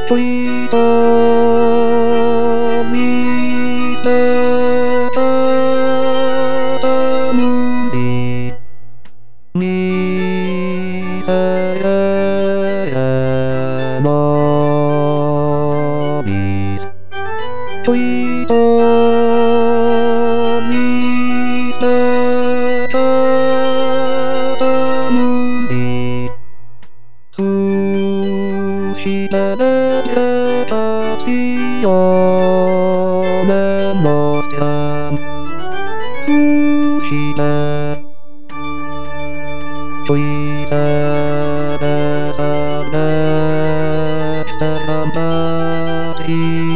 ちょいと見せたのに見せないちょいと見せたのに少しだけ立ち読めました少しでちょいせで探して頑張り